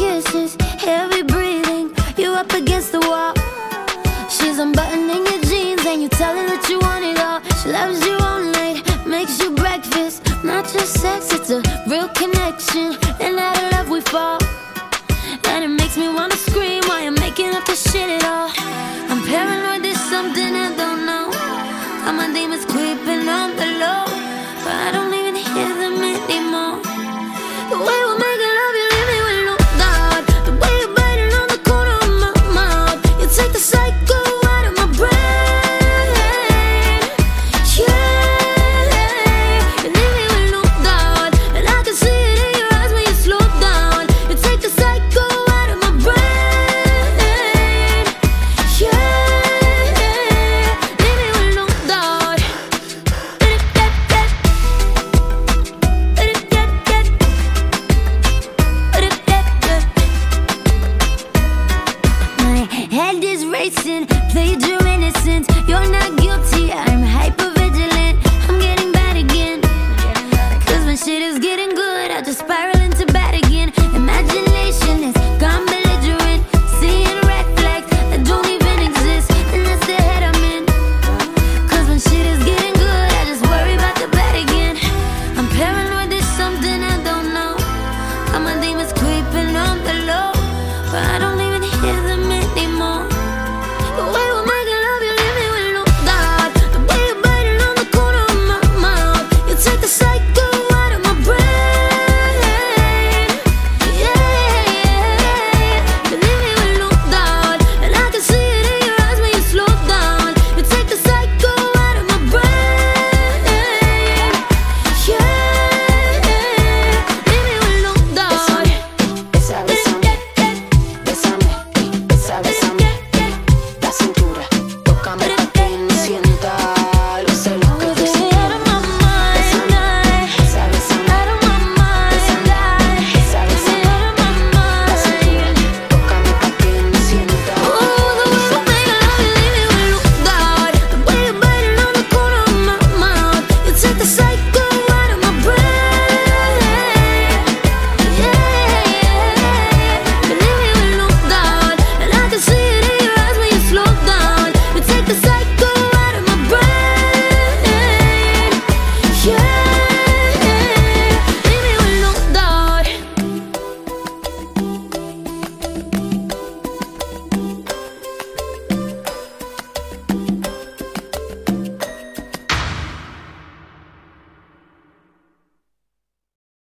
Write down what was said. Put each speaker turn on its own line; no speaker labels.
kisses, heavy breathing, you up against the wall. She's unbuttoning your jeans and you tell her that you want it all. She loves you all night, makes you breakfast, not just sex, it's a real connection. And I